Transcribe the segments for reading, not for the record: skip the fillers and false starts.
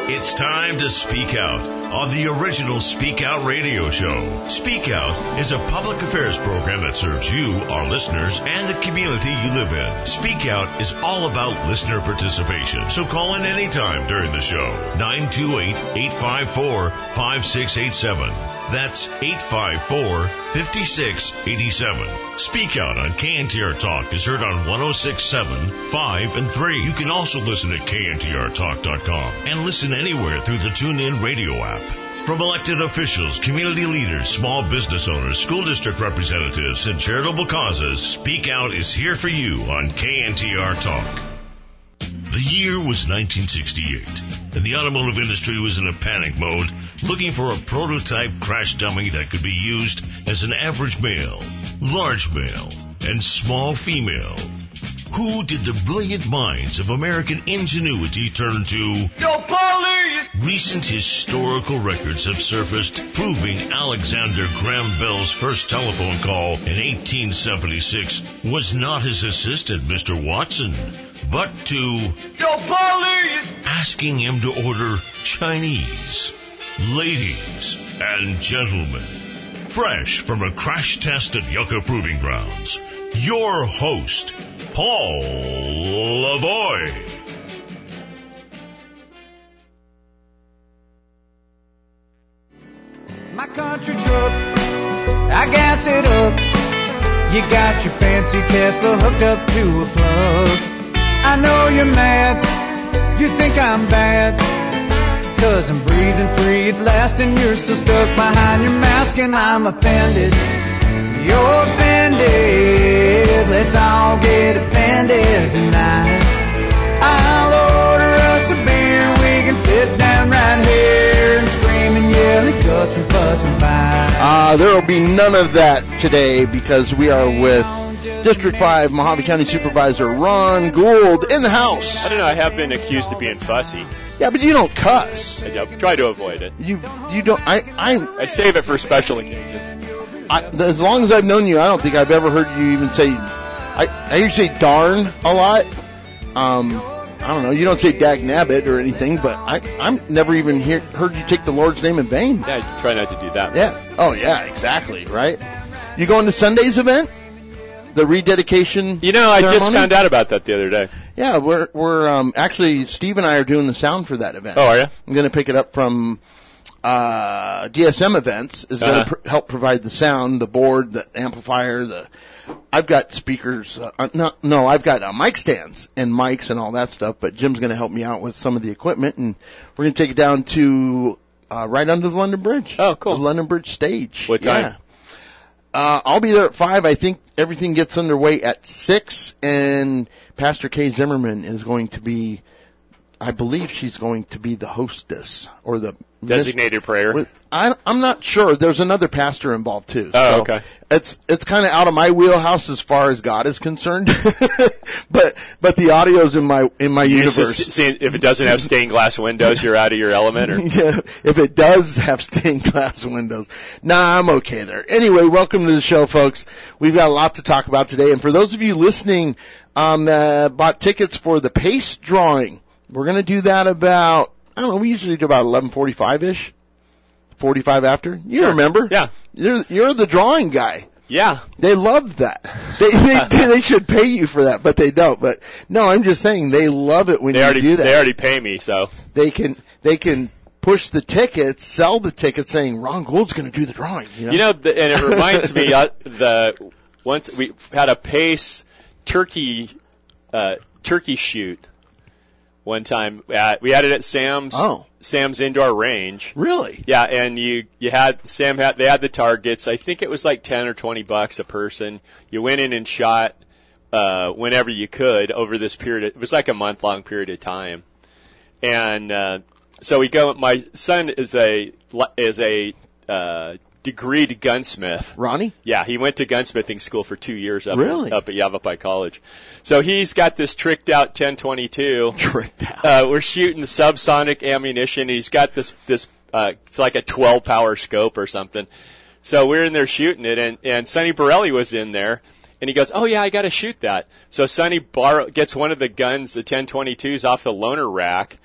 It's time to speak out on the original Speak Out radio show. Speak Out is a public affairs program that serves you, our listeners, and the community you live in. Speak Out is all about listener participation, so call in anytime during the show. 928-854-5687. That's 854-5687. Speak Out on KNTR Talk is heard on 106.7, 5, and 3. You can also listen at KNTRTalk.com and listen anywhere through the TuneIn radio app. From elected officials, community leaders, small business owners, school district representatives, and charitable causes, Speak Out is here for you on KNTR Talk. The year was 1968, and the automotive industry was in a panic mode, looking for a prototype crash dummy that could be used as an average male, large male, and small female. Who did the brilliant minds of American ingenuity turn to? Yo, police! Recent historical records have surfaced proving Alexander Graham Bell's first telephone call in 1876 was not his assistant, Mr. Watson, but to... Yo, police! Asking him to order Chinese. Ladies and gentlemen, fresh from a crash test at Yucca Proving Grounds, your host, Paul Lavoie. My country truck, I gas it up. You got your fancy Tesla hooked up to a plug. I know you're mad, you think I'm bad, 'cause I'm breathing free at last and you're still stuck behind your mask and I'm offended. You're offended, let's all get offended tonight. I'll order us a beer, we can sit down right here and scream and yell and cuss and fuss and fight. There will be none of that today because we are with District 5 Mojave County Supervisor Ron Gould in the house. I don't know, I have been accused of being fussy. Yeah, but you don't cuss. I try to avoid it. You don't. I save it for special occasions. As long as I've known you, I don't think I've ever heard you even say. I hear you say darn a lot. I don't know. You don't say dag nabbit or anything, but I'm never even heard you take the Lord's name in vain. Yeah, I try not to do that. Yeah. Oh yeah, exactly. Right. You going to Sunday's event? The rededication. You know, I just found out about that the other day. Yeah, we're actually Steve and I are doing the sound for that event. Oh, are you? I'm going to pick it up from DSM Events is going to help provide the sound, the board, the amplifier, I've got speakers. I've got mic stands and mics and all that stuff. But Jim's going to help me out with some of the equipment, and we're going to take it down to right under the London Bridge. Oh, cool. The London Bridge stage. What time? Yeah. I'll be there at 5. I think everything gets underway at 6, and Pastor Kay Zimmerman is going to be, I believe she's going to be the hostess or the designated prayer. I'm not sure. There's another pastor involved too. Oh, so okay. It's kind of out of my wheelhouse as far as God is concerned, but the audio's in my universe. If it doesn't have stained glass windows, you're out of your element. Or? Yeah, if it does have stained glass windows, I'm okay there. Anyway, welcome to the show, folks. We've got a lot to talk about today, and for those of you listening, bought tickets for the PACE drawing. We're going to do that about, I don't know, we usually do about 11:45-ish, 45 after. You remember? Yeah. You're the drawing guy. Yeah. They love that. They should pay you for that, but they don't. But no, I'm just saying they love it when you do that. They already pay me, so. They can push the tickets, sell the tickets saying Ron Gould's going to do the drawing. You know, and it reminds me, once we had a PACE turkey shoot. One time, we had it at Sam's indoor range. Really? Yeah, and they had the targets. I think it was like $10 or $20 a person. You went in and shot whenever you could over this period. It was like a month-long period of time, and so we go. My son is a degreed gunsmith. Ronnie? Yeah, he went to gunsmithing school for 2 years up at Yavapai College. So he's got this tricked out 1022. Tricked out. We're shooting subsonic ammunition. He's got this it's like a 12-power scope or something. So we're in there shooting it, and Sonny Borelli was in there, and he goes, "Oh yeah, I got to shoot that." So Sonny gets one of the guns, the 1022s, off the loaner rack,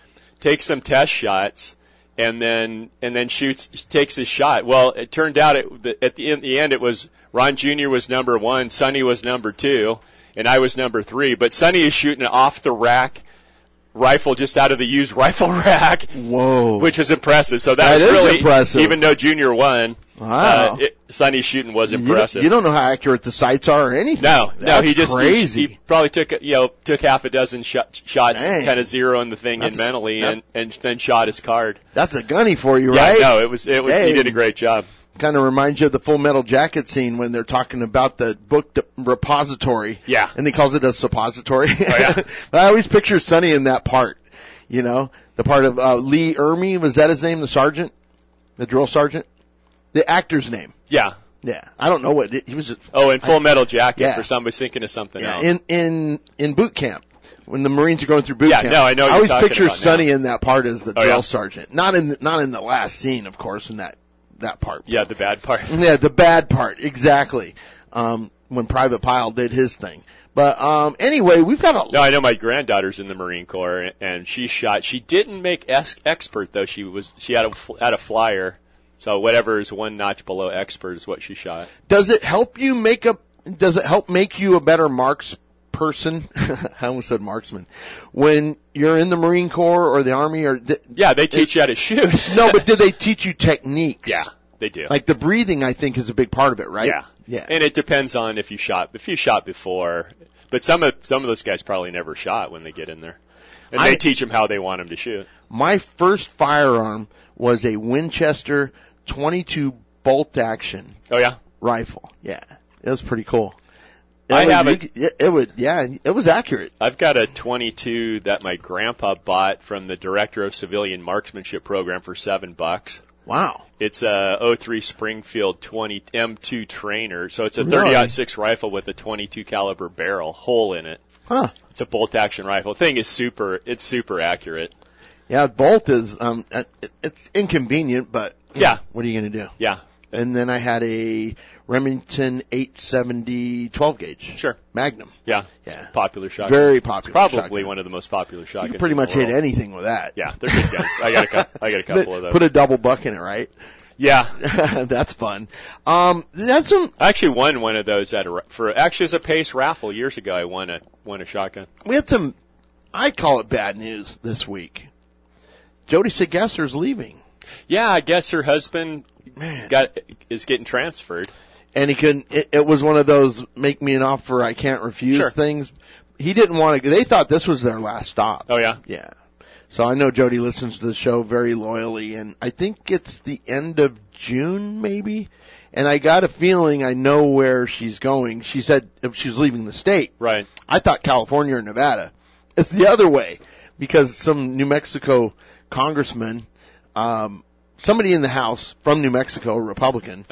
takes some test shots, and then takes his shot. Well, it turned out at the end it was Ron Jr. was number 1, Sonny was number 2, and I was number 3. But Sonny is shooting an off the rack rifle just out of the used rifle rack. Whoa. Which was impressive. So that was is really impressive. Even though Junior won. Wow. Sonny's shooting was impressive. You don't know how accurate the sights are or anything. No, That's he just crazy. He probably took half a dozen shots, Dang. kind of zeroing the thing in mentally, and then shot his card. That's a gunny for you, Yeah, right? no, it was. He did a great job. Kind of reminds you of the Full Metal Jacket scene when they're talking about the book repository. Yeah. And he calls it a suppository. Oh, yeah. But I always picture Sonny in that part. You know, the part of Lee Ermey, was that his name, the sergeant? The drill sergeant? The actor's name. Yeah. Yeah. I don't know what, he was just... in Full Metal Jacket, yeah. for somebody thinking of something else. In boot camp. When the Marines are going through boot camp. Yeah, no, I know what I always you're talking picture about Sonny now. in that part as the drill yeah. sergeant. Not in the last scene, of course, in that part. Yeah, the bad part. Yeah, the bad part, exactly. When Private Pyle did his thing. But anyway, we've got No, I know my granddaughter's in the Marine Corps, and she shot. She didn't make expert though. She had a flyer, so whatever is one notch below expert is what she shot. Does it help you Does it help make you a better marks person? I almost said marksman. When you're in the Marine Corps or the Army or they teach you how to shoot. No, but do they teach you techniques? Yeah, they do. Like the breathing, I think, is a big part of it, right? Yeah. Yeah. And it depends on if you shot before. But some of those guys probably never shot when they get in there. And they teach them how they want them to shoot. My first firearm was a Winchester 22 bolt action. Oh yeah? Rifle. Yeah. It was pretty cool. It was accurate. I've got a 22 that my grandpa bought from the director of civilian marksmanship program for $7. Wow. It's a 03 Springfield 20 M2 trainer, so it's a Really? 30-06 rifle with a 22 caliber barrel hole in it. Huh. It's a bolt action rifle. The thing is super accurate. Yeah, bolt is it's inconvenient, but Yeah. what are you going to do? Yeah. And then I had a Remington 870 12 gauge. Sure. Magnum. Yeah. Yeah. Popular shotgun. Very popular. Probably shotgun. one of the most popular shotguns. You can pretty much in the hit world. anything with that. Yeah, they're good guns. I got a couple of those. Put a double buck in it, right? Yeah. That's fun. That's some. I actually won one of those as a Pace raffle years ago. I won a shotgun. We had some. I call it bad news this week. Jody Segesser's leaving. Yeah, I guess her husband Man. is getting transferred. And he couldn't. It was one of those make me an offer I can't refuse Sure. things. He didn't want to. They thought this was their last stop. Oh yeah. Yeah. So I know Jody listens to the show very loyally, and I think it's the end of June, maybe. And I got a feeling I know where she's going. She said if she's leaving the state. Right. I thought California or Nevada. It's the other way, because some New Mexico congressman, somebody in the House from New Mexico, a Republican,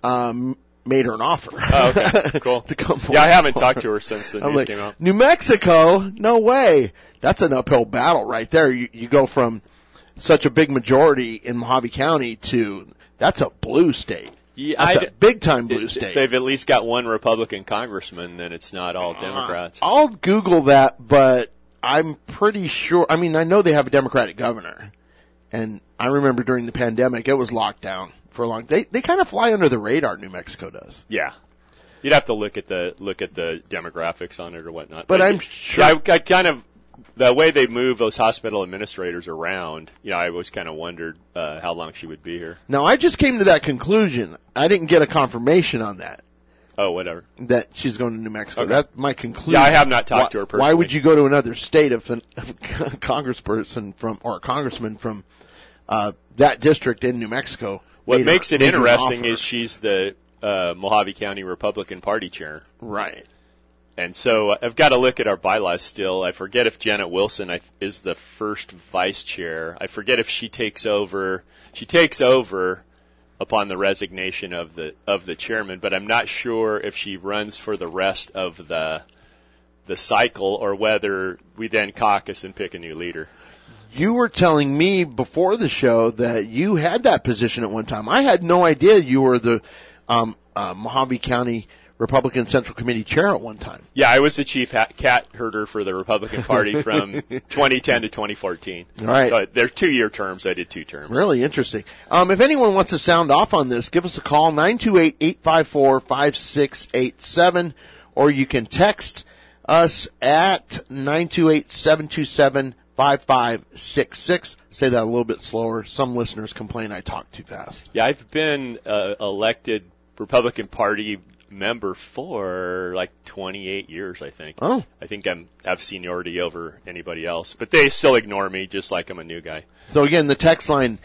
made her an offer. Oh, okay. Cool. To come forward. Yeah, I haven't talked to her since the news came out. New Mexico? No way. That's an uphill battle right there. You go from such a big majority in Mojave County to that's a blue state. Yeah, That's a big-time blue state. If they've at least got one Republican congressman, then it's not all Democrats. I'll Google that, but I'm pretty sure. I mean, I know they have a Democratic governor, and I remember during the pandemic it was locked down for a long. They kind of fly under the radar. New Mexico does. Yeah, you'd have to look at the demographics on it or whatnot. But I'm sure. Yeah, I kind of the way they move those hospital administrators around. I always kind of wondered how long she would be here. Now I just came to that conclusion. I didn't get a confirmation on that. Oh, whatever. That she's going to New Mexico. Okay. That's my conclusion. Yeah, I have not talked to her personally. Why would you go to another state if a congressperson or a congressman from that district in New Mexico? What makes it interesting offer? is she's the Mojave County Republican Party chair. Right. And so I've got to look at our bylaws still. I forget if Janet Wilson is the first vice chair. I forget if she takes over. She takes over upon the resignation of the chairman, but I'm not sure if she runs for the rest of the cycle or whether we then caucus and pick a new leader. You were telling me before the show that you had that position at one time. I had no idea you were the Mojave County Republican Central Committee chair at one time. Yeah, I was the chief cat herder for the Republican Party from 2010 to 2014. All right. So they're 2-year terms. I did 2 terms. Really interesting. If anyone wants to sound off on this, give us a call, 928-854-5687, or you can text us at 928-727-5566. Say that a little bit slower. Some listeners complain I talk too fast. Yeah, I've been elected Republican Party member for like 28 years, I think. Oh. I think I have seniority over anybody else, but they still ignore me just like I'm a new guy. So again, the text line,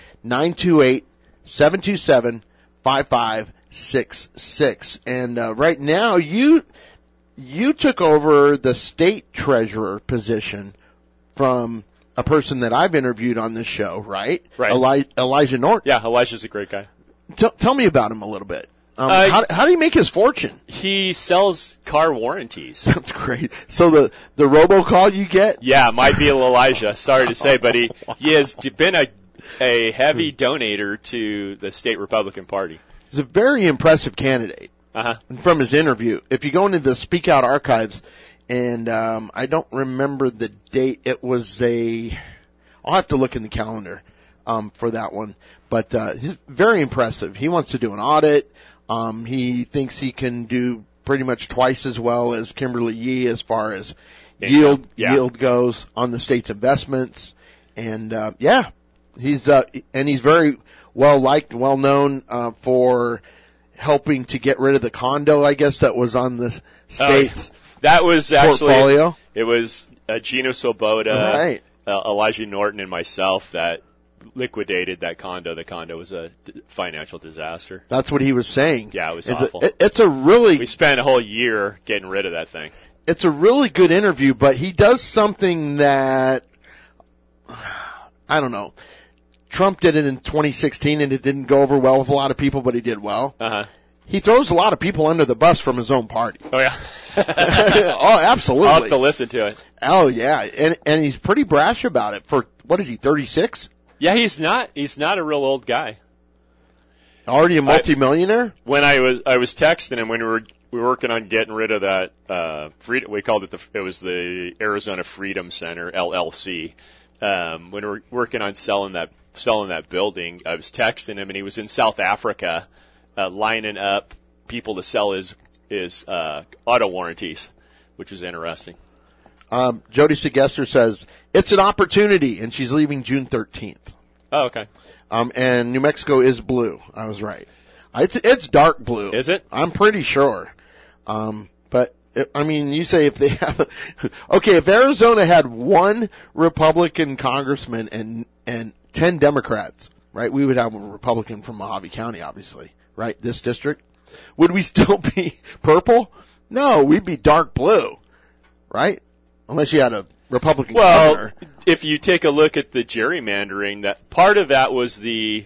928-727-5566. And right now, you took over the state treasurer position from a person that I've interviewed on this show, right? Right. Elijah Norton. Yeah, Elijah's a great guy. Tell me about him a little bit. How do you make his fortune? He sells car warranties. That's great. So the robocall you get? Yeah, might be Elijah. Sorry to say, but he has been a heavy donator to the state Republican Party. He's a very impressive candidate. Uh-huh. From his interview, if you go into the Speak Out archives, and I don't remember the date. It was I'll have to look in the calendar for that one. But he's very impressive. He wants to do an audit. He thinks he can do pretty much twice as well as Kimberly Yee as far as yield goes on the state's investments. And he's very well liked, well known for helping to get rid of the condo, I guess, that was on the state's that was actually portfolio. It was Gino Swoboda, right. Elijah Norton, and myself that liquidated that condo. The condo was a financial disaster. That's what he was saying. Yeah, it was awful. We spent a whole year getting rid of that thing. It's a really good interview, but he does something that, I don't know. Trump did it in 2016, and it didn't go over well with a lot of people, but he did well. Uh-huh. He throws a lot of people under the bus from his own party. Oh, yeah. Oh, absolutely. I'll have to listen to it. Oh, yeah. And he's pretty brash about it. For, what is he, 36? Yeah, he's not a real old guy. Already a multimillionaire? When I was texting him when we were working on getting rid of that freedom, we called it it was the Arizona Freedom Center, LLC. When we were working on selling that building, I was texting him, and he was in South Africa, lining up people to sell his auto warranties, which was interesting. Jody Segester says it's an opportunity, and she's leaving June 13th. Oh, okay. And New Mexico is blue. I was right. It's dark blue. Is it? I'm pretty sure. But you say if they have, if Arizona had one Republican congressman and 10 Democrats, right? We would have a Republican from Mojave County, obviously, right? This district. Would we still be purple? No, we'd be dark blue, right? Unless you had a Republican governor. If you take a look at the gerrymandering, that part of that was the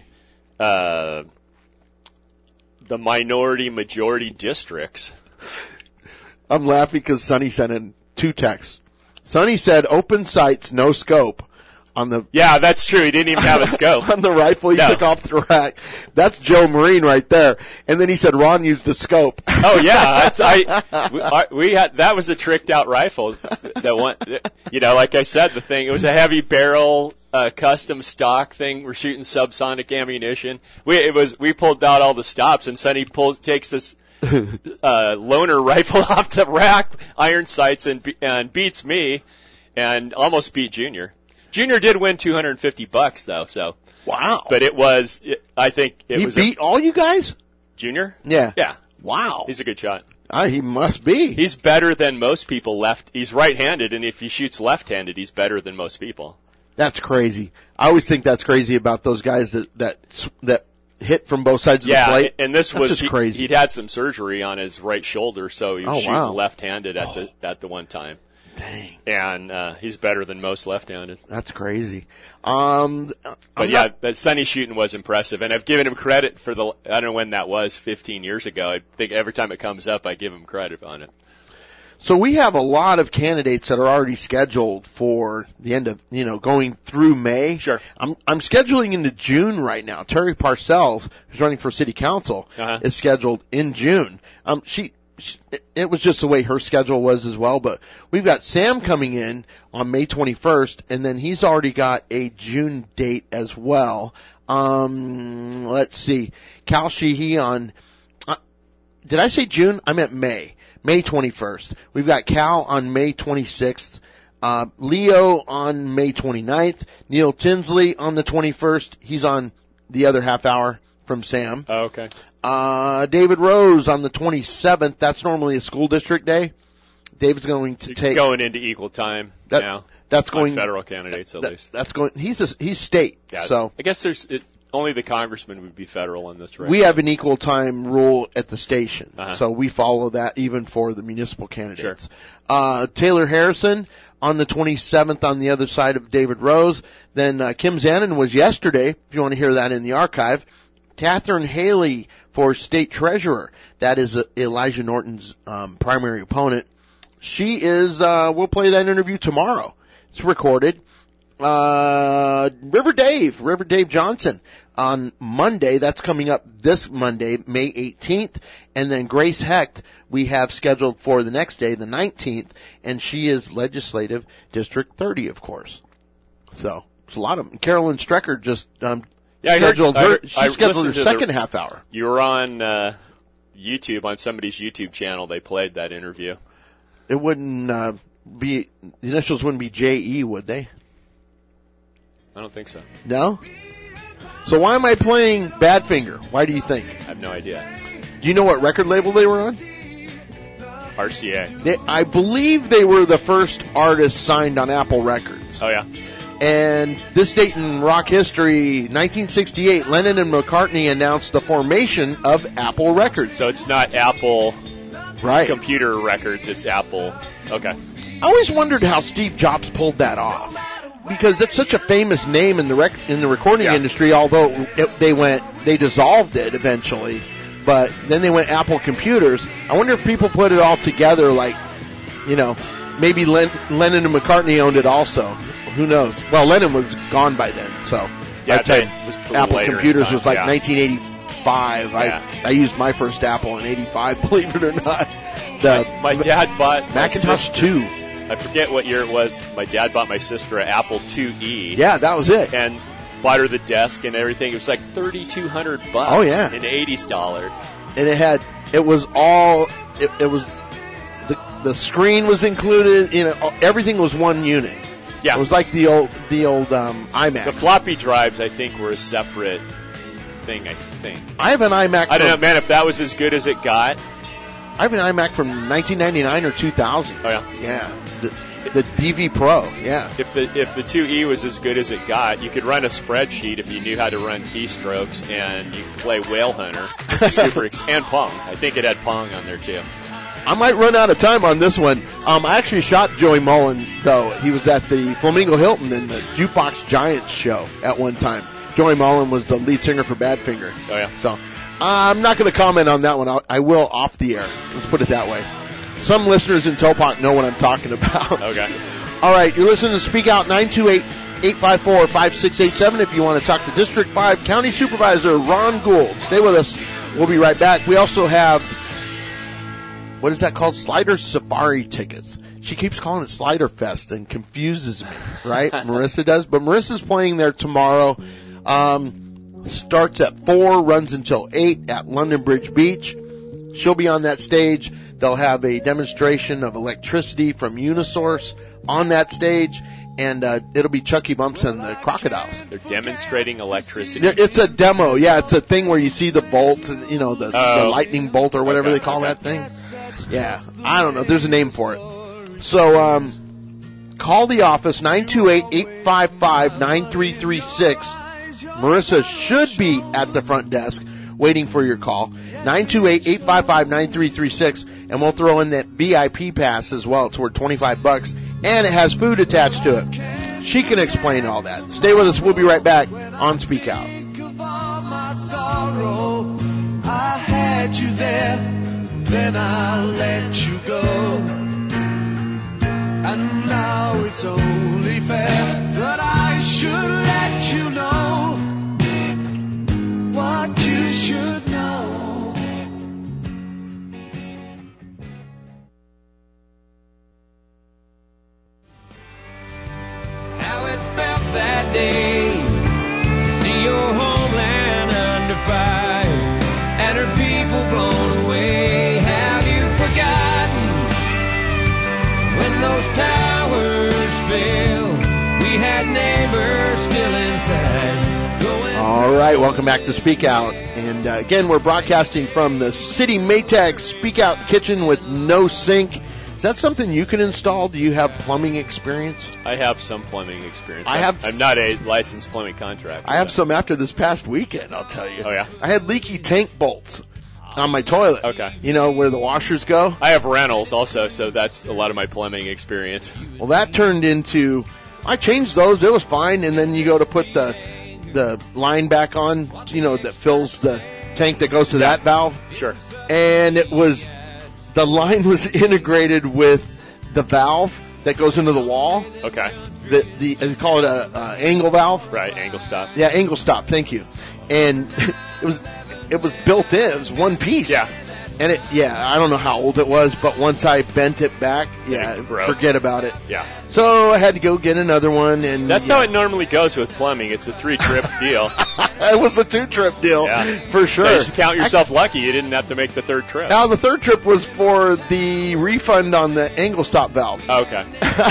minority majority districts. I'm laughing because Sonny sent in 2 texts. Sonny said, "Open sights, no scope." On the that's true. He didn't even have a scope on the rifle he took off the rack. That's Joe Marine right there. And then he said Ron used the scope. Oh yeah, we had that was a tricked out rifle. That one, like I said, it was a heavy barrel, custom stock thing. We're shooting subsonic ammunition. We pulled out all the stops, and Sonny takes this loaner rifle off the rack, iron sights, and beats me, and almost beat Junior. Junior did win $250 though, so. Wow. But I think he beat all you guys? Junior? Yeah. Yeah. Wow. He's a good shot. He must be. He's better than most people He's right-handed, and if he shoots left-handed, he's better than most people. That's crazy. I always think that's crazy about those guys that hit from both sides of the plate. Yeah, and this was just crazy. He'd had some surgery on his right shoulder, so he was shooting left-handed at the one time. Dang. And he's better than most left-handed. That's crazy. That Sonny shooting was impressive, and I've given him credit for I don't know when that was, 15 years ago. I think every time it comes up, I give him credit on it. So we have a lot of candidates that are already scheduled for the end of, going through May. Sure. I'm scheduling into June right now. Terry Parcells, who's running for city council, is scheduled in June. She it was just the way her schedule was as well. But we've got Sam coming in on May 21st, and then he's already got a June date as well. Let's see. Cal Sheehy on, did I say June? I meant May. May 21st. We've got Cal on May 26th. Leo on May 29th. Neil Tinsley on the 21st. He's on the other half hour from Sam. Oh, okay. David Rose on the 27th. That's normally a school district day. David's going to take going into equal time now. That's going on federal candidates at least. That's going. He's state. Yeah, so I guess only the congressman would be federal on this. Right? We have an equal time rule at the station, Uh-huh. so we follow that even for the municipal candidates. Sure. Taylor Harrison on the 27th on the other side of David Rose. Then Kim Zanin was yesterday. If you want to hear that in the archive. Catherine Haley for state treasurer. That is Elijah Norton's primary opponent. She is. We'll play that interview tomorrow. It's recorded. River Dave Johnson on Monday. That's coming up this Monday, May 18th. And then Grace Hecht we have scheduled for the next day, the 19th, and she is Legislative District 30, of course. So it's a lot of them. Carolyn Strecker just scheduled her second half hour. You were on YouTube, on somebody's YouTube channel. They played that interview. It wouldn't be, the initials wouldn't be J.E., would they? I don't think so. No? So why am I playing Badfinger? Why do you think? I have no idea. Do you know what record label they were on? RCA. I believe they were the first artist signed on Apple Records. Oh, yeah. And this date in rock history, 1968, Lennon and McCartney announced the formation of Apple Records. So it's not Apple right. Computer Records, it's Apple. Okay. I always wondered how Steve Jobs pulled that off. Because it's such a famous name in the recording industry, although they dissolved it eventually. But then they went Apple Computers. I wonder if people put it all together, like, maybe Lennon and McCartney owned it also. Who knows? Well, Lennon was gone by then, so I'd say Apple Computers was like 1985. Yeah. I used my first Apple in '85, believe it or not. My dad bought Macintosh 2. I forget what year it was. My dad bought my sister an Apple IIe. Yeah, that was it. And bought her the desk and everything. It was like $3,200. Oh yeah, in $80. And it was the screen was included. Everything was one unit. Yeah, it was like the old iMac. The floppy drives, I think, were a separate thing. I think. I have an iMac. I don't know, man. If that was as good as it got. I have an iMac from 1999 or 2000. Oh yeah. Yeah. The DV Pro, yeah. If the IIe was as good as it got, you could run a spreadsheet if you knew how to run keystrokes, and you could play Whale Hunter, and Pong. I think it had Pong on there too. I might run out of time on this one. I actually shot Joey Mullen, though. He was at the Flamingo Hilton in the Jukebox Giants show at one time. Joey Mullen was the lead singer for Badfinger. Oh yeah. So I'm not going to comment on that one. I will off the air. Let's put it that way. Some listeners in Topont know what I'm talking about. Okay. All right, you're listening to Speak Out 928-854-5687 if you want to talk to District 5 County Supervisor Ron Gould. Stay with us. We'll be right back. We also have, what is that called? Slider Safari tickets. She keeps calling it Slider Fest and confuses me, right? Marissa does. But Marissa's playing there tomorrow. Starts at 4, runs until 8 at London Bridge Beach. She'll be on that stage. They'll have a demonstration of electricity from Unisource on that stage, and it'll be Chucky Bumps and the Crocodiles. They're demonstrating electricity. It's a demo, yeah. It's a thing where you see the bolt, and the lightning bolt or whatever they call that thing. Yeah, I don't know. There's a name for it. So call the office 928-855-9336. Marissa should be at the front desk waiting for your call. 928-855-9336, and we'll throw in that VIP pass as well. It's worth $25, and it has food attached to it. She can explain all that. Stay with us. We'll be right back on Speak Out. I had you there, then I let you go, and now it's only fair that I should let you know what you should know. right, welcome back to Speak Out. And again, we're broadcasting from the City Maytag Speak Out kitchen with no sink. Is that something you can install? Do you have plumbing experience? I have some plumbing experience. I'm not a licensed plumbing contractor. I have some after this past weekend, I'll tell you. Oh, yeah? I had leaky tank bolts on my toilet. Okay. You know, where the washers go? I have rentals also, so that's a lot of my plumbing experience. Well, that turned into, I changed those, it was fine, and then you go to put the line back on, you know, that fills the tank that goes to that valve. Sure. And the line was integrated with the valve that goes into the wall. Okay. They call it a angle valve. Right, angle stop. Yeah, angle stop. Thank you. And it was built in. It was one piece. Yeah. And I don't know how old it was, but once I bent it back, forget about it. Yeah. So I had to go get another one, and that's how it normally goes with plumbing. It's a 3-trip deal. It was a 2-trip deal, for sure. So you should count yourself lucky you didn't have to make the 3rd trip. Now the 3rd trip was for the refund on the angle stop valve. Okay.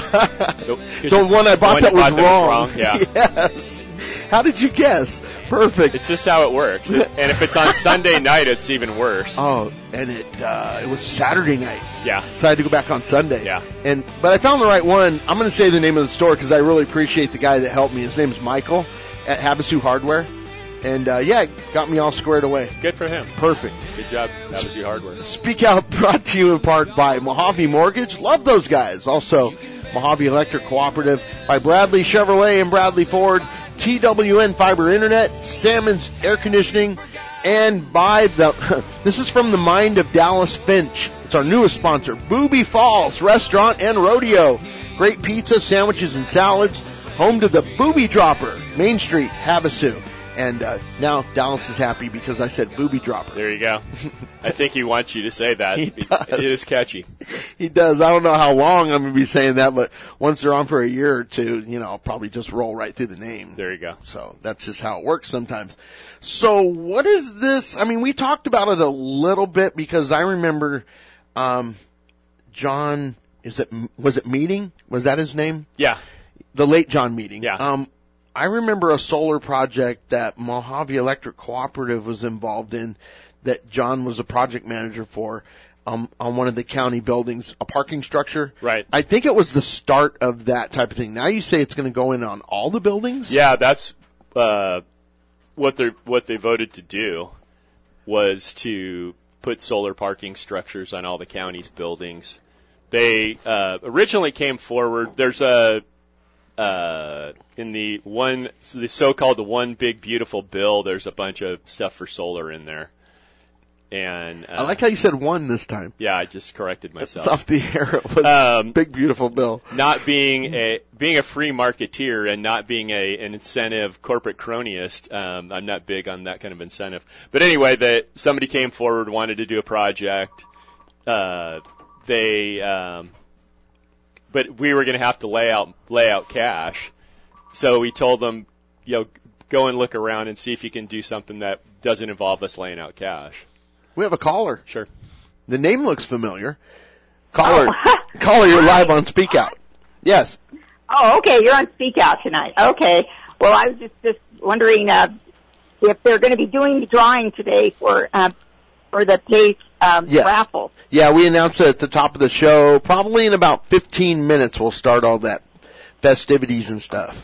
The one I bought that was wrong. Yeah. Yes. How did you guess? Perfect. It's just how it works. And if it's on Sunday night, it's even worse. Oh, and it was Saturday night. Yeah. So I had to go back on Sunday. Yeah. But I found the right one. I'm going to say the name of the store because I really appreciate the guy that helped me. His name is Michael at Havasu Hardware. And, got me all squared away. Good for him. Perfect. Good job, Havasu Hardware. Speak Out brought to you in part by Mojave Mortgage. Love those guys. Also, Mojave Electric Cooperative by Bradley Chevrolet and Bradley Ford. TWN Fiber Internet, Salmon's Air Conditioning, and by this is from the mind of Dallas Finch. It's our newest sponsor, Booby Falls Restaurant and Rodeo. Great pizza, sandwiches, and salads. Home to the Booby Dropper, Main Street, Havasu. And now Dallas is happy because I said Booby Dropper. There you go. I think he wants you to say that. He does. It is catchy. He does. I don't know how long I'm going to be saying that, but once they're on for a year or two, I'll probably just roll right through the name. There you go. So that's just how it works sometimes. So what is this? I mean, we talked about it a little bit because I remember John, was it Meeting? Was that his name? Yeah. The late John Meeting. Yeah. I remember a solar project that Mojave Electric Cooperative was involved in that John was a project manager for on one of the county buildings, a parking structure. Right. I think it was the start of that type of thing. Now you say it's going to go in on all the buildings? Yeah, that's what they voted to do was to put solar parking structures on all the county's buildings. They originally came forward. There's in the so-called the One Big Beautiful Bill, there's a bunch of stuff for solar in there. And I like how you said one this time. Yeah, I just corrected myself. It's off the air. It was Big Beautiful Bill. Not being a free marketeer and not being an incentive corporate cronyist, I'm not big on that kind of incentive. But anyway, somebody came forward, wanted to do a project. But we were going to have to lay out cash. So we told them, go and look around and see if you can do something that doesn't involve us laying out cash. We have a caller. Sure. The name looks familiar. Caller, you're live on Speak Out. Yes. Oh, okay. You're on Speak Out tonight. Okay. Well, I was just wondering if they're going to be doing the drawing today for the PACE yes. raffle. Yeah, we announced it at the top of the show. Probably in about 15 minutes we'll start all that festivities and stuff.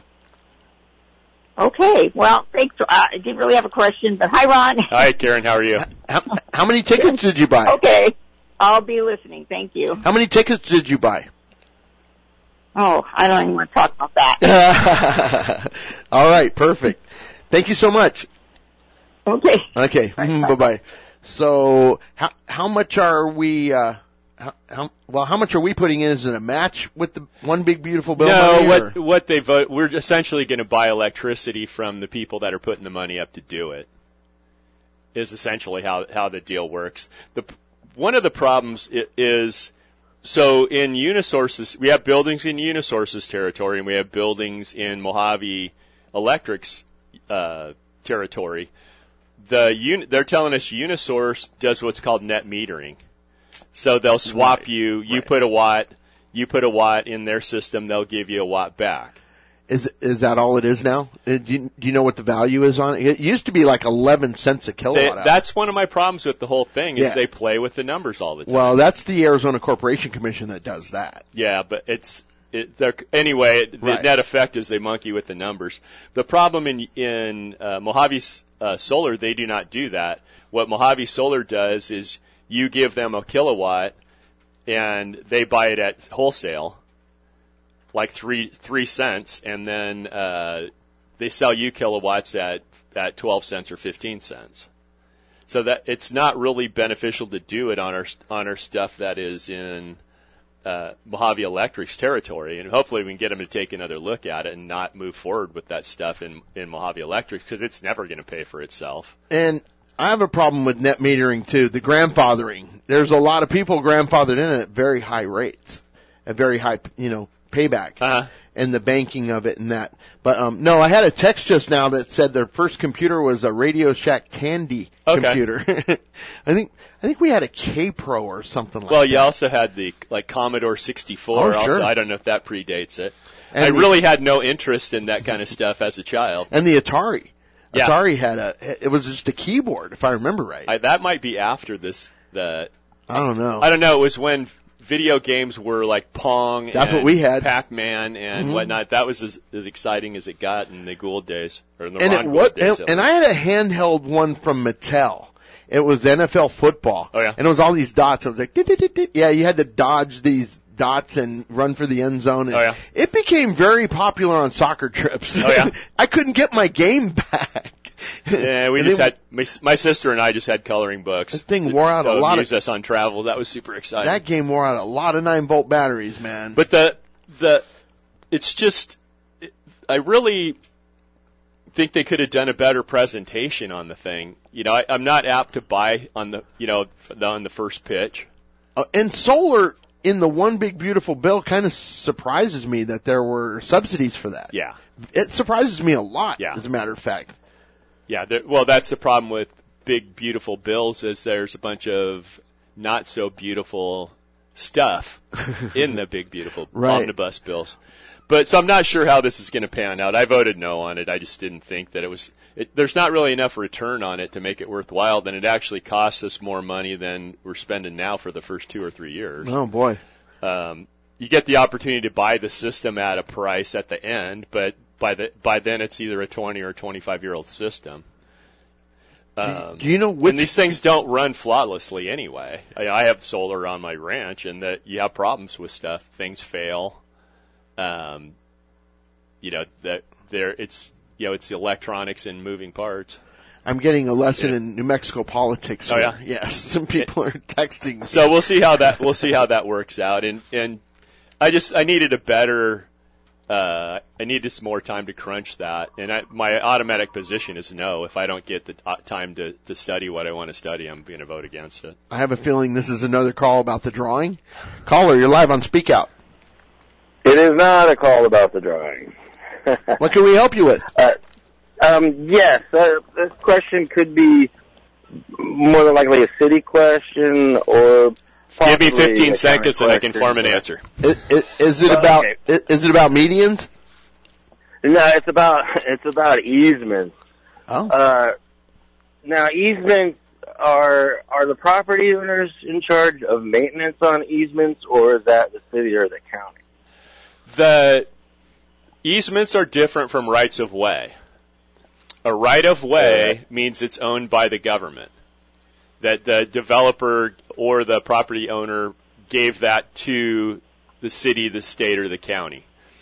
Okay. Well, thanks. I didn't really have a question, but hi, Ron. Hi, Karen. How are you? How many tickets did you buy? Okay. I'll be listening. Thank you. How many tickets did you buy? Oh, I don't even want to talk about that. All right. Perfect. Thank you so much. Okay. Okay. Bye-bye. So, how much are we? How much are we putting in? Is it a match with the One Big Beautiful Bill? No, what they vote, we're essentially going to buy electricity from the people that are putting the money up to do it. Is essentially how the deal works. One of the problems is, so in Unisource's, we have buildings in Unisource's territory and we have buildings in Mojave Electric's territory. They're telling us Unisource does what's called net metering. So they'll swap you put a watt in their system, they'll give you a watt back. Is that all it is now? Do you know what the value is on it? It used to be like 11 cents a kilowatt hour. That's one of my problems with the whole thing is they play with the numbers all the time. Well, that's the Arizona Corporation Commission that does that. Yeah, but anyway, the net effect is they monkey with the numbers. The problem in Mojave Solar, they do not do that. What Mojave Solar does is you give them a kilowatt, and they buy it at wholesale, like 3 cents, and then they sell you kilowatts at 12 cents or 15 cents. So that it's not really beneficial to do it on our stuff that is in Mojave Electric's territory, and hopefully we can get them to take another look at it and not move forward with that stuff in Mojave Electric, because it's never going to pay for itself. And I have a problem with net metering too, the grandfathering. There's a lot of people grandfathered in at very high rates, at very high, payback, and the banking of it and that. But no, I had a text just now that said their first computer was a Radio Shack Tandy computer. I think we had a K-Pro or something like that. Well, you also had the Commodore 64. Oh, sure. Also, I don't know if that predates it. And I really had no interest in that kind of stuff as a child. And the Atari. Yeah. Atari it was just a keyboard, if I remember right. That might be after this. I don't know. I don't know. It was when video games were like Pong That's and what we had. Pac-Man and whatnot. That was as exciting as it got in the Gould days. Or in the and Ron Gould days. And I had a handheld one from Mattel. It was NFL football. Oh, yeah. And it was all these dots. It was like, yeah, you had to dodge these dots and run for the end zone. And it became very popular on soccer trips. Oh, yeah. I couldn't get my game back. Yeah, we just had my sister and I just had coloring books. This thing wore out a lot. Used us on travel. That was super exciting. That game wore out a lot of 9-volt batteries, man. But it's just, I really think they could have done a better presentation on the thing. I'm not apt to buy on the first pitch. And solar in the One Big Beautiful Bill kind of surprises me that there were subsidies for that. Yeah, it surprises me a lot. Yeah. As a matter of fact. Yeah, well, that's the problem with big, beautiful bills is there's a bunch of not so beautiful stuff in the big, beautiful omnibus bills. But so I'm not sure how this is going to pan out. I voted no on it. I just didn't think that there's not really enough return on it to make it worthwhile. Then it actually costs us more money than we're spending now for the first 2 or 3 years. Oh, boy. You get the opportunity to buy the system at a price at the end, but by then it's either a 20 or 25-year-old system. Do you know which? And these things don't run flawlessly anyway. I have solar on my ranch, and that you have problems with stuff. Things fail. It's the electronics and moving parts. I'm getting a lesson in New Mexico politics here. Oh, yeah? Yes, some people are texting me. So we'll see how that works out. And I needed a better. I needed some more time to crunch that, and my automatic position is no. If I don't get the time to study what I want to study, I'm going to vote against it. I have a feeling this is another call about the drawing. Caller, you're live on Speak Out. It is not a call about the drawing. What can we help you with? Yes, this question could be more than likely a city question or. Give me 15 seconds and I can form an answer. Is it about medians? No, it's about easements. Oh. Now easements are the property owners in charge of maintenance on easements, or is that the city or the county? The easements are different from rights of way. A right of way means it's owned by the government. That the developer or the property owner gave that to the city, the state, or the county.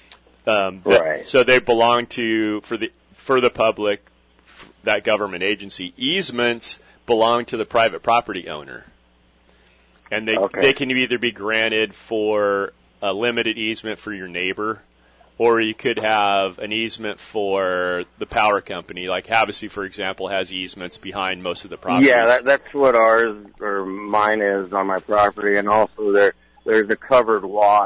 So they belong to for the public, that government agency. Easements belong to the private property owner, and they can either be granted for a limited easement for your neighbor, or you could have an easement for the power company. Like Havasu, for example, has easements behind most of the properties. Yeah, that's what ours or mine is on my property, and also there's a covered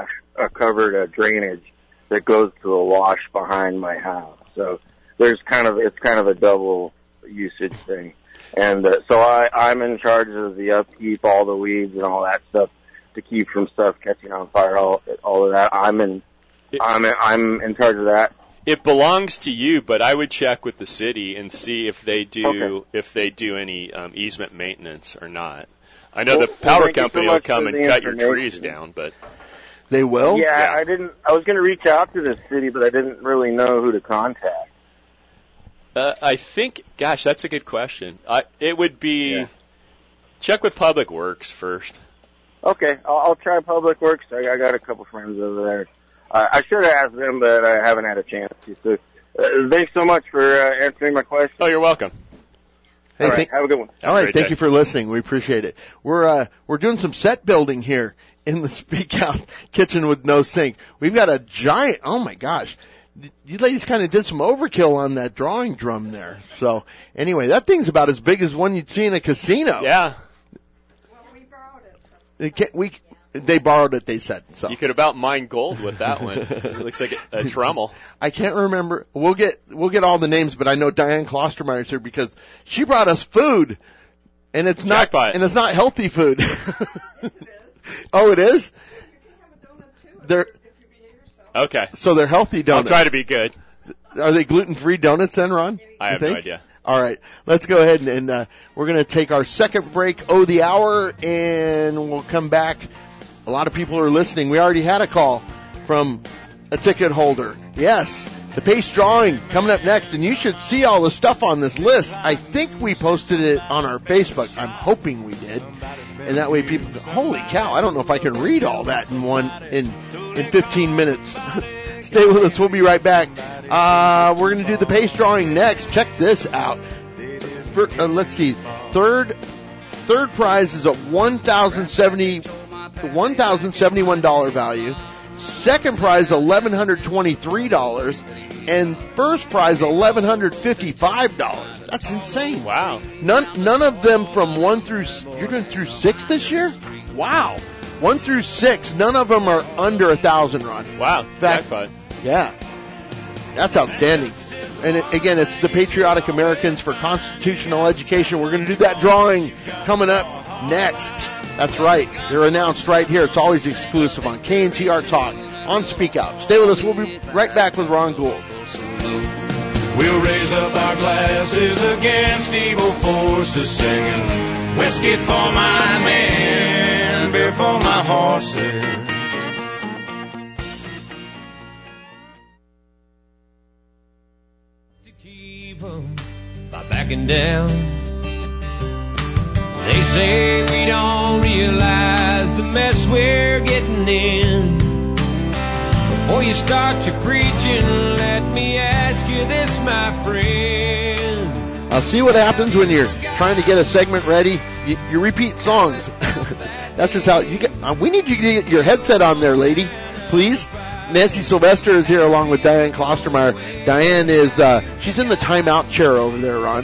drainage that goes to a wash behind my house. So it's kind of a double usage thing, and so I'm in charge of the upkeep, all the weeds and all that stuff to keep from stuff catching on fire, all of that. I'm in charge of that. It belongs to you, but I would check with the city and see if they do any easement maintenance or not. I know the power company will come and cut your trees down, but they will. Yeah, I was going to reach out to the city, but I didn't really know who to contact. I think, gosh, that's a good question. It would be check with Public Works first. Okay, I'll try Public Works. I got a couple friends over there. I should have asked them, but I haven't had a chance to. So, thanks so much for answering my question. Oh, you're welcome. Hey, all right, have a good one. All right, thank you for listening. We appreciate it. We're doing some set building here in the Speak Out kitchen with no sink. We've got a giant. Oh my gosh. You ladies kind of did some overkill on that drawing drum there. So, anyway, that thing's about as big as one you'd see in a casino. Yeah. Well, we borrowed it. They borrowed it, they said. So you could about mine gold with that one. It looks like a trommel. I can't remember. We'll get all the names, but I know Diane Klostermeyer is here because she brought us food, and it's Jackpot. not healthy food. Yes, it is. Oh, it is? You can have a donut, too, They're, if you behave yourself. Okay. So they're healthy donuts. I'll try to be good. Are they gluten-free donuts then, Ron? I have no idea. All right, let's go ahead and we're going to take our second break, the hour, and we'll come back. A lot of people are listening. We already had a call from a ticket holder. Yes, the Pace Drawing coming up next, and you should see all the stuff on this list. I think we posted it on our Facebook. I'm hoping we did, and that way people go, holy cow, I don't know if I can read all that in 15 minutes. Stay with us. We'll be right back. We're going to do the Pace Drawing next. Check this out. Let's see. Third prize is a $1,071 value. Second prize $1,123, and first prize $1,155. That's insane. Wow. None of them from 1 through. You're going through 6 this year? Wow. 1 through 6. None of them are under 1,000, Ron. Wow. Jackpot. Yeah. That's outstanding. And again, it's the Patriotic Americans for Constitutional Education. We're going to do that drawing coming up next. That's right. They're announced right here. It's always exclusive on KNTR Talk on Speak Out. Stay with us. We'll be right back with Ron Gould. We'll raise up our glasses against evil forces, singing whiskey for my men, beer for my horses. To keep 'em by backing down. They say we don't realize the mess we're getting in. Before you start your preaching, let me ask you this, my friend. I'll see what happens when you're trying to get a segment ready. You repeat songs. That's just how you get. We need you to get your headset on there, lady, please. Nancy Sylvester is here along with Diane Klostermeyer. Diane is she's in the timeout chair over there, Ron.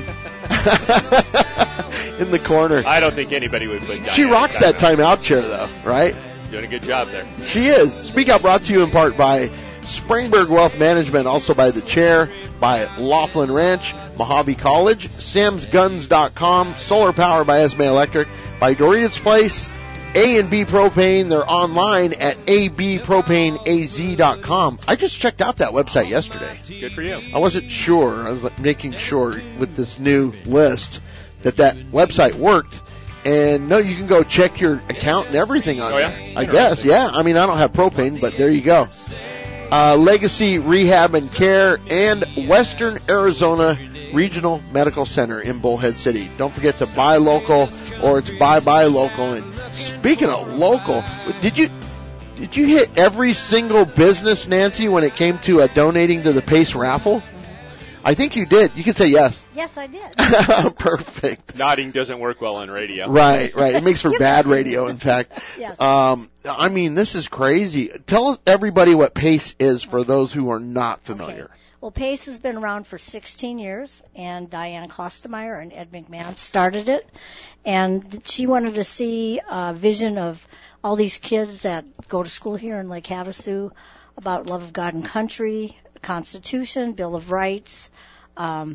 In the corner. I don't think anybody would put Diane. She rocks that timeout chair, though, right? Doing a good job there. She is. Speak Out brought to you in part by Springberg Wealth Management, also by The Chair, by Laughlin Ranch, Mojave College, SamsGuns.com, Solar Power by Esme Electric, by Doritos Place, A&B Propane. They're online at abpropaneaz.com. I just checked out that website yesterday. Good for you. I wasn't sure. I was making sure with this new list that website worked. And no, you can go check your account and everything on there. I guess, yeah. I mean, I don't have propane, but there you go. Legacy Rehab and Care and Western Arizona Regional Medical Center in Bullhead City. Don't forget to buy local, or it's buy local. And speaking of local, did you hit every single business, Nancy, when it came to donating to the Pace raffle? I think you did. You can say yes. Yes, I did. Perfect. Nodding doesn't work well on radio. Right. It makes for bad radio, in fact. Yes. I mean, this is crazy. Tell everybody what PACE is for those who are not familiar. Okay. Well, PACE has been around for 16 years, and Diane Klostermeyer and Ed McMahon started it. And she wanted to see a vision of all these kids that go to school here in Lake Havasu about love of God and country, Constitution, Bill of Rights, the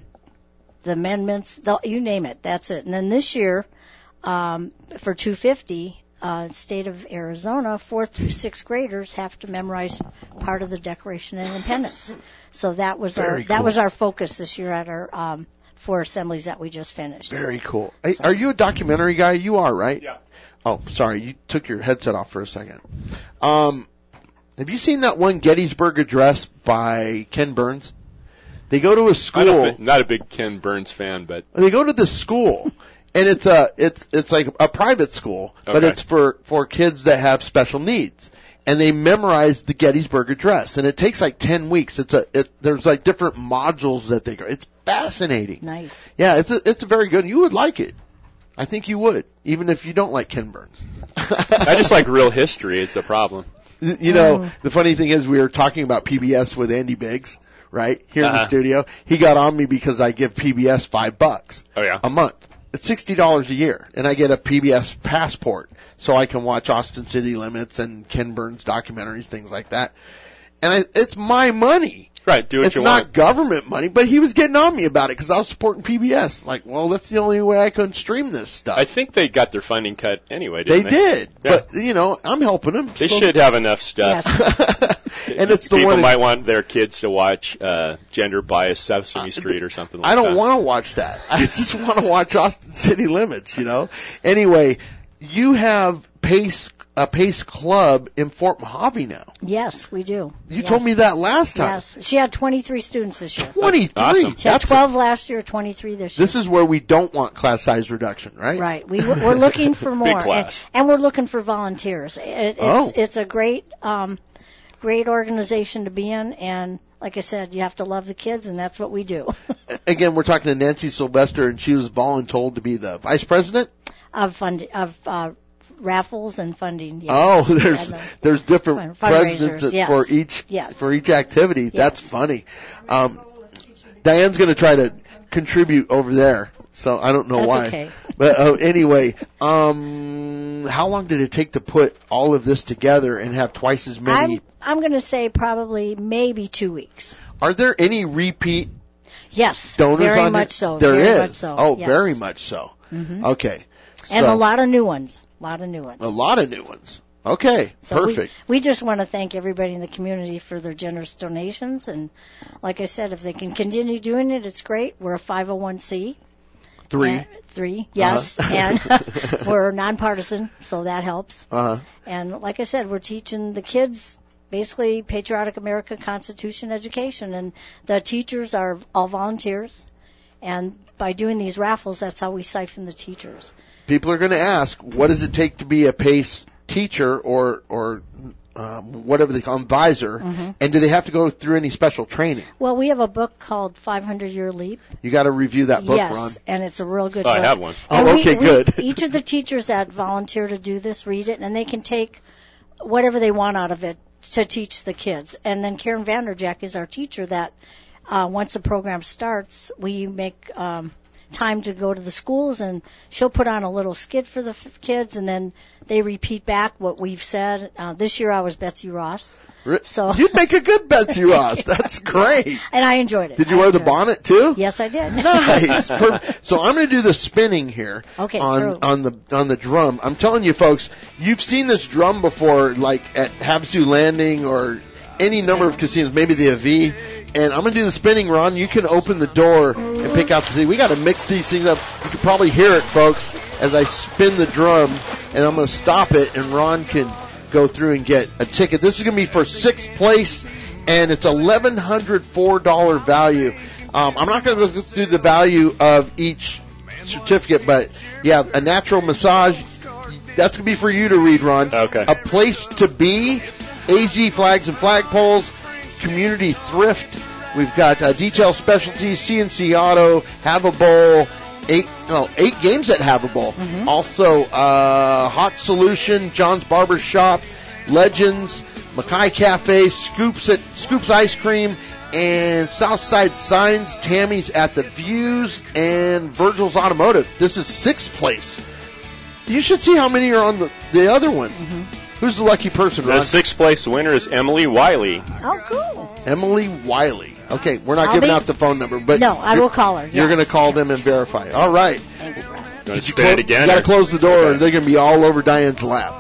amendments, you name it, that's it. And then this year, for $250, state of Arizona, 4th through 6th graders have to memorize part of the Declaration of Independence. So that was our focus this year at our 4 assemblies that we just finished. Very cool. Hey, are you a documentary guy? You are, right? Yeah. Oh, sorry, you took your headset off for a second. Have you seen that one Gettysburg Address by Ken Burns? They go to a school. Not a big Ken Burns fan, but they go to this school, and it's like a private school, but it's for kids that have special needs, and they memorize the Gettysburg Address, and it takes like 10 weeks. There's like different modules that they go. It's fascinating. Nice. Yeah, it's very good. You would like it. I think you would, even if you don't like Ken Burns. I just like real history. It's the problem. You know, the funny thing is we were talking about PBS with Andy Biggs, right, here in the studio. He got on me because I give PBS $5 a month. It's $60 a year, and I get a PBS passport so I can watch Austin City Limits and Ken Burns documentaries, things like that. And it's my money. Right, do what you want. It's not government money, but he was getting on me about it because I was supporting PBS. Like, well, that's the only way I can stream this stuff. I think they got their funding cut anyway, didn't they? They did, but, you know, I'm helping them. They should have enough stuff. Yes. And it's the People one might want their kids to watch Gender Biased Sesame Street or something like that. I don't want to watch that. I just want to watch Austin City Limits, you know. Anyway, you have a PACE club in Fort Mojave now. Yes, we do. You told me that last time. Yes. She had 23 students this year. 23? Awesome. She had 12 last year, 23 this year. This is where we don't want class size reduction, right? Right. We're looking for more. Big class. And we're looking for volunteers. It's a great organization to be in, and like I said, you have to love the kids, and that's what we do. Again, we're talking to Nancy Sylvester, and she was voluntold to be the vice president? Of raffles and funding. Yes. Oh, there's different presidents for each activity. Yes. That's funny. Diane's going to try to contribute over there, so I don't know That's why. Okay. But anyway, how long did it take to put all of this together and have twice as many? I'm going to say probably maybe 2 weeks. Are there any repeat Yes, donors very on much here? so. There very is. Much so. Oh, yes. very much so. Mm-hmm. Okay. And so, a lot of new ones. A lot of new ones. Okay, so perfect. We just want to thank everybody in the community for their generous donations. And like I said, if they can continue doing it, it's great. We're a 501c. Three, yes. And we're nonpartisan, so that helps. And like I said, we're teaching the kids basically patriotic American Constitution education. And the teachers are all volunteers. And by doing these raffles, that's how we siphon the teachers. People are going to ask, what does it take to be a PACE teacher or whatever they call them, advisor, and do they have to go through any special training? Well, we have a book called 500-Year Leap. You got to review that book, yes, Ron. And it's a real good book. I have one. Okay, good. Each of the teachers that volunteer to do this read it, and they can take whatever they want out of it to teach the kids. And then Karen Vanderjack is our teacher that once the program starts, we make time to go to the schools, and she'll put on a little skit for the kids, and then they repeat back what we've said. This year I was Betsy Ross. So you'd make a good Betsy Ross. That's great. And I enjoyed it. Did you wear the bonnet too? Yes, I did. Nice. So I'm going to do the spinning here on the drum. I'm telling you, folks, you've seen this drum before, like at Havasu Landing or any number of casinos, maybe the AV. And I'm going to do the spinning, Ron. You can open the door and pick out the seat. We got to mix these things up. You can probably hear it, folks, as I spin the drum. And I'm going to stop it, and Ron can go through and get a ticket. This is going to be for 6th place, and it's $1,104 value. I'm not going to go through the value of each certificate, but, yeah, a natural massage. That's going to be for you to read, Ron. Okay. A place to be, AZ Flags and Flagpoles, Community Thrift. We've got Detail Specialties, CNC Auto, Have a Bowl, 8 games at Have a Bowl. Also, Hot Solution, John's Barber Shop, Legends, Mackay Cafe, Scoops Ice Cream, and Southside Signs, Tammy's at the Views, and Virgil's Automotive. This is 6th place. You should see how many are on the other ones. Who's the lucky person, Ron? The 6th place winner is Emily Wiley. Oh, cool. Emily Wiley. Okay, we're not giving out the phone number, but no, I will call her. You're going to call them and verify. All right. Thanks, Ron. You want to spin it again? You got to close the door, Okay. or they're going to be all over Diane's lap.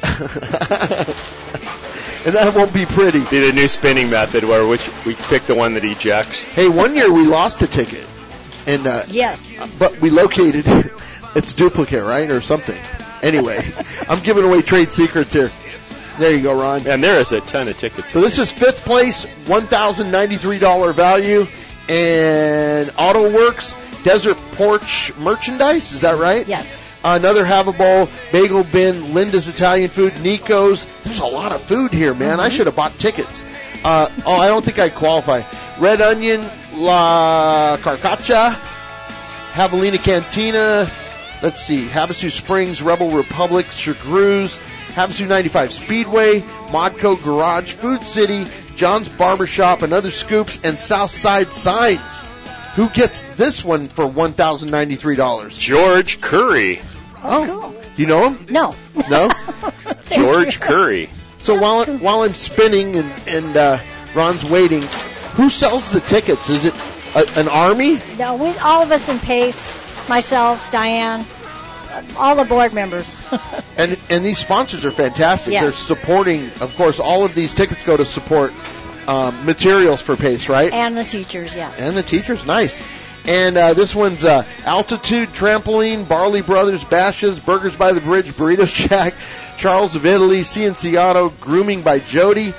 And that won't be pretty. Be the new spinning method where we pick the one that ejects. Hey, one year we lost a ticket, and Yes. but we located its duplicate, right, or something. Anyway, I'm giving away trade secrets here. There you go, Ron. And there is a ton of tickets. So this is 5th place, $1,093 value, and AutoWorks Desert Porch merchandise. Is that right? Yes. Another Have a Bowl, Bagel Bin, Linda's Italian Food, Nico's. There's a lot of food here, man. I should have bought tickets. I don't think I qualify. Red Onion, La Carcaccia, Javelina Cantina. Let's see. Havasu Springs, Rebel Republic, Chagru's, Havasu 95 Speedway, Modco Garage, Food City, John's Barbershop, Another Scoops, and Southside Signs. Who gets this one for $1,093? George Curry. Oh, Cool. you know him? No. No? George Curry. So while I'm spinning and Ron's waiting, who sells the tickets? Is it an army? No, all of us in Pace, myself, Diane, all the board members. And these sponsors are fantastic. Yes. They're supporting, of course, all of these tickets go to support materials for Pace, right? And the teachers, yes. And the teachers, nice. And this one's Altitude, Trampoline, Barley Brothers, Bashes, Burgers by the Bridge, Burrito Shack, Charles of Italy, CNC Auto, Grooming by Jody,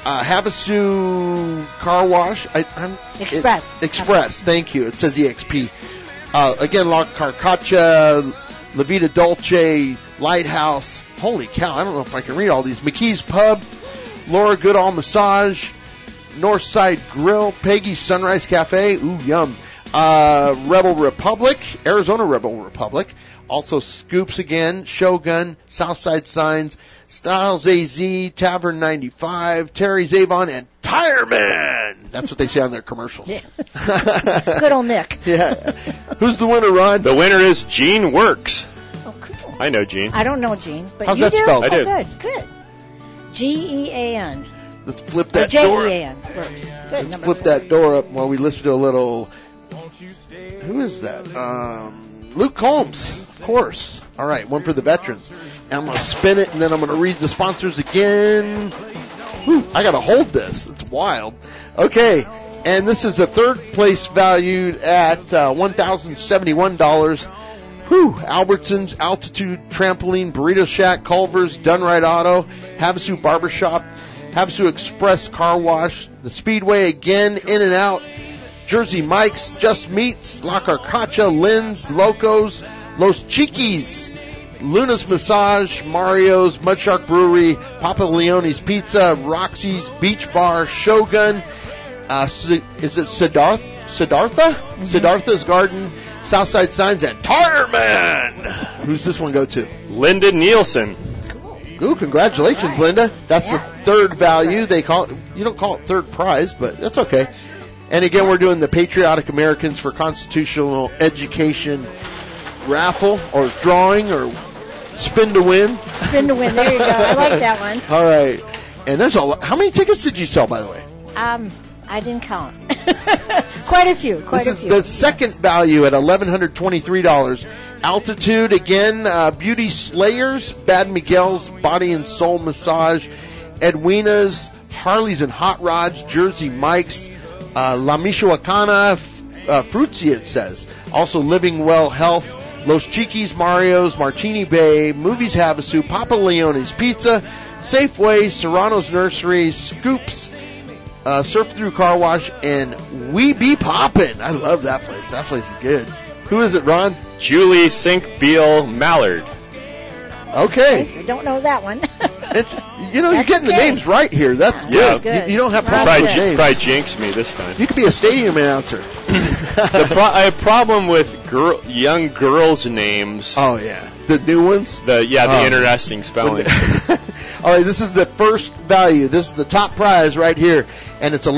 Havasu Car Wash. Express. Express, thank you. It says EXP. Again, La Carcaccia, La Vita Dolce, Lighthouse. Holy cow, I don't know if I can read all these. McKee's Pub, Laura Goodall Massage, Northside Grill, Peggy's Sunrise Cafe, ooh, yum. Rebel Republic, Arizona Rebel Republic, also Scoops again, Shogun, Southside Signs, Styles AZ, Tavern 95, Terry's Avon, and Tireman. That's what they say on their commercials. Yeah. Good old Nick. Yeah. Who's the winner, Ron? The winner is Gene Works. Oh, cool. I know Gene. I don't know Gene, but How's you that do? spelled? I do. Oh, good. Gean. Let's flip Or that door up. Jean works. Good. Number Flip 4. that door up while we listen to a little. Who is that? Luke Combs, of course. All right, one for the veterans. And I'm going to spin it, and then I'm going to read the sponsors again. Whew, I got to hold this. It's wild. Okay, and this is a third place valued at $1,071. Whew, Albertsons, Altitude, Trampoline, Burrito Shack, Culver's, Dunright Auto, Havasu Barbershop, Havasu Express Car Wash, the Speedway again, In and Out, Jersey Mike's, Just Meats, La Carcaccia, Lynn's, Locos, Los Chiquis, Luna's Massage, Mario's, Mudshark Brewery, Papa Leone's Pizza, Roxy's Beach Bar, Shogun, is it Siddhartha? Mm-hmm. Siddhartha's Garden, Southside Signs, and Tireman. Who's this one go to? Linda Nielsen. Ooh, congratulations, Linda. That's the third value. They call it, you don't call it third prize, but that's okay. And again, we're doing the Patriotic Americans for Constitutional Education raffle or drawing or spin to win. Spin to win. There you go. I like that one. All right. And there's a lot. How many tickets did you sell, by the way? I didn't count. Quite a few. This is the second value at $1,123. Altitude, again, Beauty Slayers, Bad Miguel's Body and Soul Massage, Edwina's, Harley's and Hot Rods, Jersey Mike's, La Michoacana, Fruitsy, it says. Also Living Well Health, Los Chiquis, Mario's, Martini Bay, Movies Havasu, Papa Leone's Pizza, Safeway, Serrano's Nursery, Scoops, Surf Through Car Wash, and We Be Poppin'. I love that place. That place is good. Who is it, Ron? Julie Sink-Beal Mallard. Okay. I don't know that one. You're getting the names right here. That's Yeah. good. You don't have Ron's problems with good. names. Probably jinxed me this time. You could be a stadium announcer. I have a problem with young girls' names. Oh, yeah. The new ones? The interesting spelling. All right, this is the first value. This is the top prize right here, and it's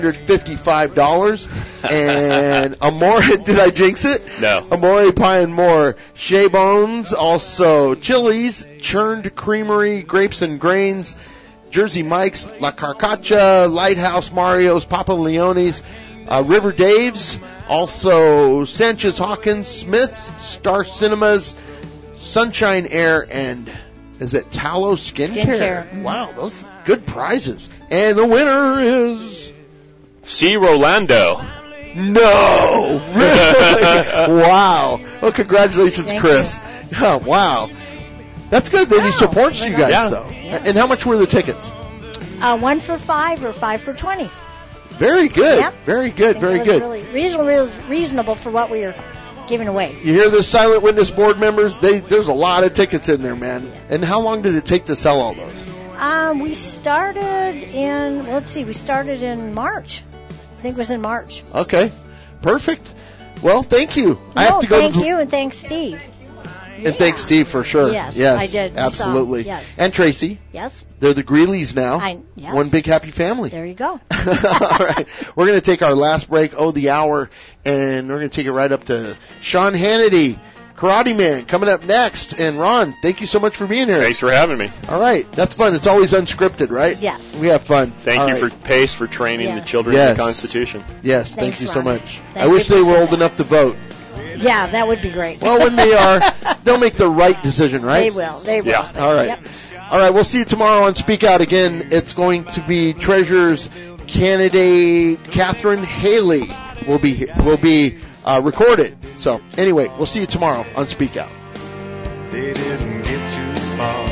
$1,155. And Amore, did I jinx it? No. Amore Pie and More, Shea Bones, also Chili's, Churned Creamery, Grapes and Grains, Jersey Mike's, La Carcaccia, Lighthouse, Mario's, Papa Leone's, River Dave's, Also, Sanchez Hawkins, Smith's, Star Cinemas, Sunshine Air, and is it Tallow Skincare? Wow, those good prizes. And the winner is... C. Rolando. No! Really? Wow. Well, congratulations, Thank Chris. Oh, wow. That's good that he supports you guys, Yeah. though. Yeah. And how much were the tickets? 1 for $5 or 5 for $20. Very good. Yep. Very good. Very It was good. really reasonable for what we were giving away. You hear this, Silent Witness board members? There's a lot of tickets in there, man. And how long did it take to sell all those? We started in March. I think it was in March. Okay. Perfect. Well, thank you. I have to go thank you, and thanks, Steve. And thanks, Steve, for sure. Yes, I did. We saw. Absolutely. Yes. And Tracy. Yes. They're the Greeleys now. Yes. One big happy family. There you go. All right. We're going to take our last break, the hour, and we're going to take it right up to Sean Hannity, Karate Man, coming up next. And Ron, thank you so much for being here. Thanks for having me. All right. That's fun. It's always unscripted, right? Yes. We have fun. Thank you for Pace for training the children Yes. of the Constitution. Yes, Thanks, thank you so Ron. much. Thank I wish you they for were old that. enough to vote. Yeah, that would be great. Well, when they are, they'll make the right decision, right? They will. They will. Yeah. All right. Yep. All right, we'll see you tomorrow on Speak Out again. It's going to be Treasures candidate Catherine Haley will be recorded. So anyway, we'll see you tomorrow on Speak Out. They didn't get too far.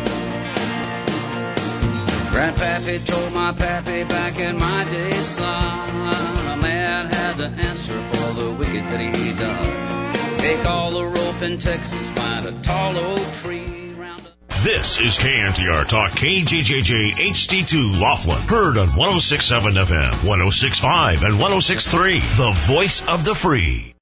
Grandpappy told my pappy back in my day, son, a man had to answer for the wicked that he done. Take all the rope in Texas, find a tall oak tree. This is KNTR Talk, KJJJ HD2 Laughlin. Heard on 106.7 FM, 106.5, and 106.3. The voice of the free.